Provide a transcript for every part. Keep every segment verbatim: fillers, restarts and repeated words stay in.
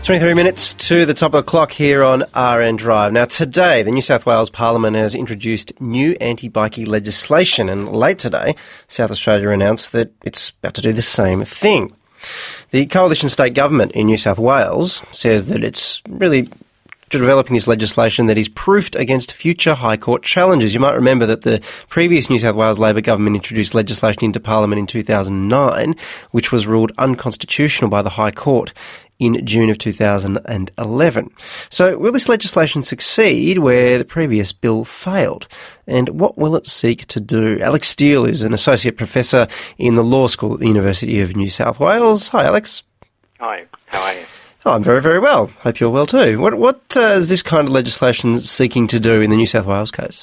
twenty-three minutes to the top of the clock here on R N Drive. Now today, the New South Wales Parliament has introduced new anti-bikie legislation, and late today, South Australia announced that it's about to do the same thing. The Coalition State Government in New South Wales says that it's really developing this legislation that is proofed against future High Court challenges. You might remember that the previous New South Wales Labor government introduced legislation into Parliament in two thousand nine, which was ruled unconstitutional by the High Court in June of two thousand eleven. So will this legislation succeed where the previous bill failed? And what will it seek to do? Alex Steele is an associate professor in the law school at the University of New South Wales. Hi, Alex. Hi, how are you? Oh, I'm very, very well. Hope you're well too. What, what uh, is this kind of legislation seeking to do in the New South Wales case?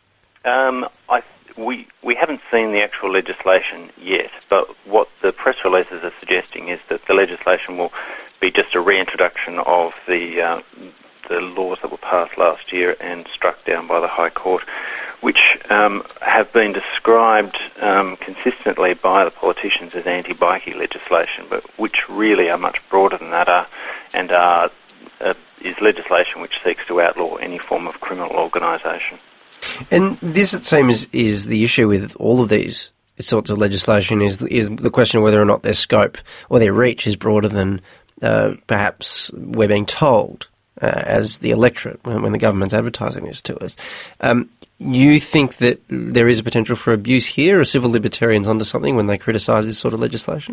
Um, I, we we haven't seen the actual legislation yet, but what the press releases are suggesting is that the legislation will be just a reintroduction of the uh, the laws that were passed last year and struck down by the High Court, which um, have been described um, consistently by the politicians as anti-bikie legislation, but which really are much broader than that, are, and are, uh, is legislation which seeks to outlaw any form of criminal organisation. And this, it seems, is the issue with all of these sorts of legislation, is is the question of whether or not their scope or their reach is broader than uh, perhaps we're being told uh, as the electorate when, when the government's advertising this to us. Um, you think that there is a potential for abuse here? Are civil libertarians onto something when they criticise this sort of legislation?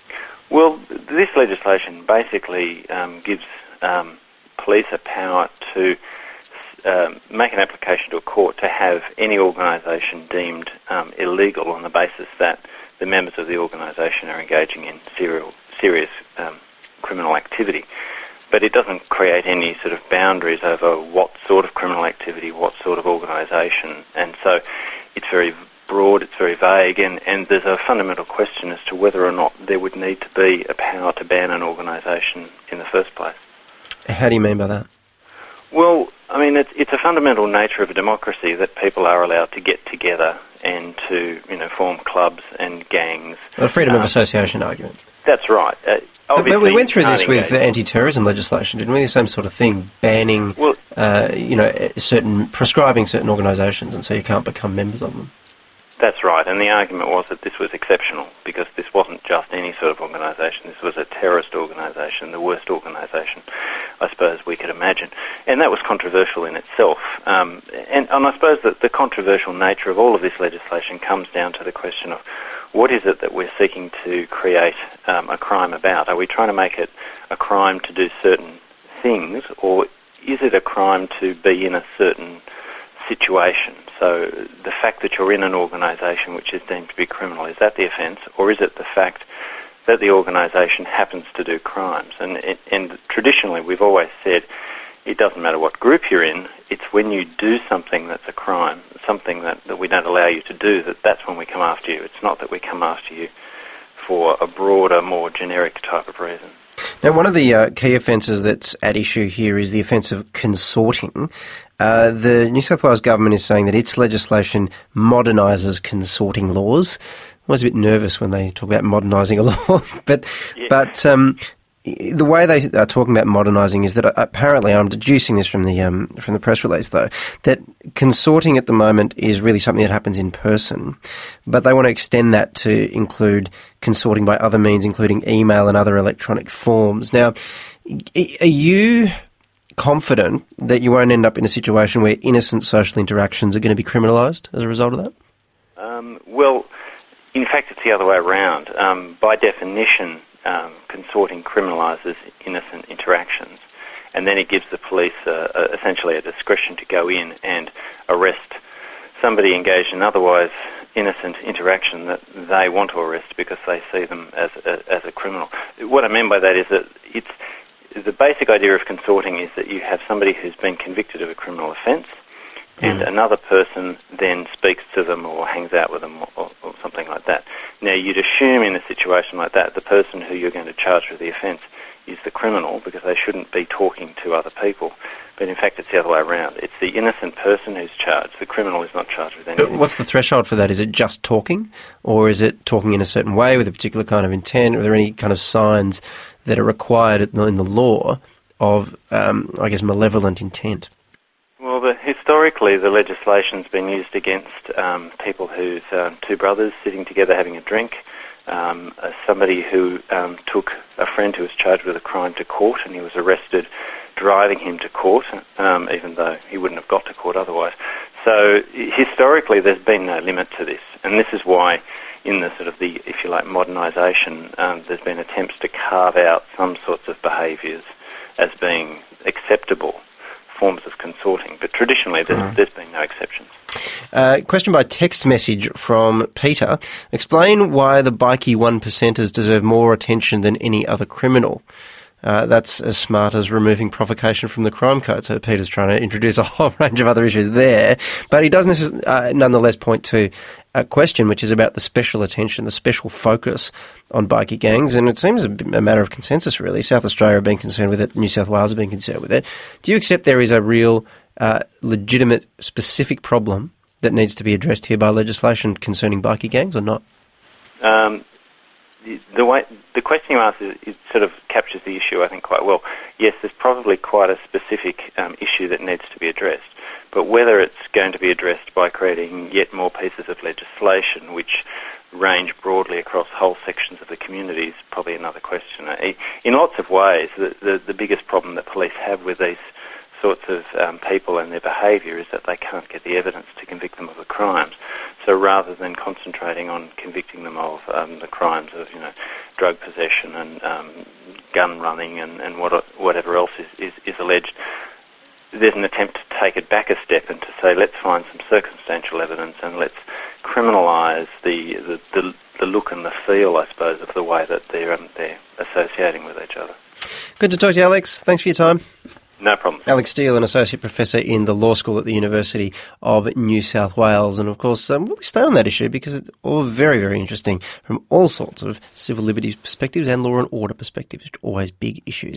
Well, this legislation basically um, gives um, police a power to um, make an application to a court to have any organisation deemed um, illegal on the basis that the members of the organisation are engaging in serial, serious um, criminal activity. But it doesn't create any sort of boundaries over what sort of criminal activity, what sort of organisation, and so it's very broad, it's very vague, and, and there's a fundamental question as to whether or not there would need to be a power to ban an organisation in the first place. How do you mean by that? Well, I mean, it's, it's a fundamental nature of a democracy that people are allowed to get together and to, you know, form clubs and gangs. A freedom um, of association argument. That's right. Uh, But, but we went through this with the anti-terrorism legislation, didn't we? The same sort of thing, banning, well, uh, you know, certain, prescribing certain organisations, and so you can't become members of them. That's right, and the argument was that this was exceptional because this wasn't just any sort of organisation. This was a terrorist organisation, the worst organisation, I suppose, we could imagine. And that was controversial in itself. Um, and, and I suppose that the controversial nature of all of this legislation comes down to the question of what is it that we're seeking to create um, a crime about? Are we trying to make it a crime to do certain things, or is it a crime to be in a certain situation? So the fact that you're in an organisation which is deemed to be criminal, is that the offence, or is it the fact that the organisation happens to do crimes? And, and traditionally we've always said it doesn't matter what group you're in, it's when you do something that's a crime, something that, that we don't allow you to do, that that's when we come after you. It's not that we come after you for a broader, more generic type of reason. Now, one of the uh, key offences that's at issue here is the offence of consorting. Uh, the New South Wales government is saying that its legislation modernises consorting laws. I was a bit nervous when they talk about modernising a law, but yeah. but um, the way they are talking about modernising is that apparently, I'm deducing this from the um, from the press release though, that consorting at the moment is really something that happens in person, but they want to extend that to include consorting by other means, including email and other electronic forms. Now, are you confident that you won't end up in a situation where innocent social interactions are going to be criminalised as a result of that? Um, well, in fact, it's the other way around. Um, by definition, um, consorting criminalises innocent interactions, and then it gives the police uh, uh, essentially a discretion to go in and arrest somebody engaged in otherwise innocent interaction that they want to arrest because they see them as a, as a criminal. What I mean by that is that it's the basic idea of consorting is that you have somebody who's been convicted of a criminal offence, and mm. another person then speaks to them or hangs out with them or, or something like that. Now, you'd assume in a situation like that the person who you're going to charge with the offence is the criminal because they shouldn't be talking to other people. But in fact, it's the other way around. It's the innocent person who's charged. The criminal is not charged with anything. What's the threshold for that? Is it just talking, or is it talking in a certain way with a particular kind of intent? Are there any kind of signs that are required in the law of, um, I guess, malevolent intent? Well, the, historically, the legislation's been used against um, people whose um, two brothers sitting together having a drink, um, uh, somebody who um, took a friend who was charged with a crime to court and he was arrested driving him to court, um, even though he wouldn't have got to court otherwise. So historically, there's been no limit to this, and this is why in the sort of the, if you like, modernisation, um, there's been attempts to carve out some sorts of behaviours as being acceptable forms of consorting, but traditionally there's, mm. there's been no exceptions. Uh, question by text message from Peter. Explain why the bikie one percenters deserve more attention than any other criminal. Uh, that's as smart as removing provocation from the crime code. So Peter's trying to introduce a whole range of other issues there. But he does necess- uh, nonetheless point to a question which is about the special attention, the special focus on bikie gangs. And it seems a, a matter of consensus, really. South Australia have been concerned with it. New South Wales have been concerned with it. Do you accept there is a real, uh, legitimate, specific problem that needs to be addressed here by legislation concerning bikie gangs or not? Um, the, the way the question you asked is, it sort of captures the issue, I think, quite well. Yes, there's probably quite a specific um, issue that needs to be addressed, but whether it's going to be addressed by creating yet more pieces of legislation which range broadly across whole sections of the community is probably another question. In lots of ways, the, the, the biggest problem that police have with these sorts of um, people and their behaviour is that they can't get the evidence to convict them of the crimes. So rather than concentrating on convicting them of um, the crimes of, you know, drug possession and um, gun running and, and what, whatever else is, is, is alleged, there's an attempt to take it back a step and to say, let's find some circumstantial evidence and let's criminalise the, the, the, the look and the feel, I suppose, of the way that they're, um, they're associating with each other. Good to talk to you, Alex. Thanks for your time. No problem. Alex Steele, an Associate Professor in the Law School at the University of New South Wales. And, of course, um, we'll stay on that issue because it's all very, very interesting from all sorts of civil liberties perspectives and law and order perspectives, which are always big issues.